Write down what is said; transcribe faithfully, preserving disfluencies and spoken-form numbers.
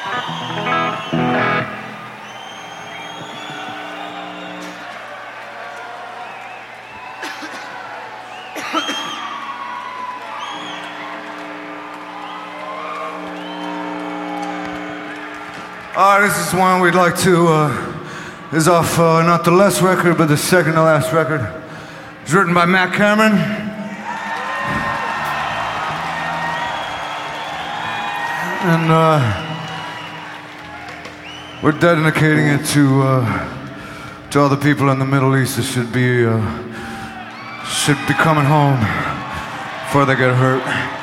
All right, this is one we'd like to, uh, this is off uh, not the last record, but the second to last record. It's written by Matt Cameron. And uh, we're dedicating it to, uh, to all the people in the Middle East that should be, uh, should be coming home before they get hurt.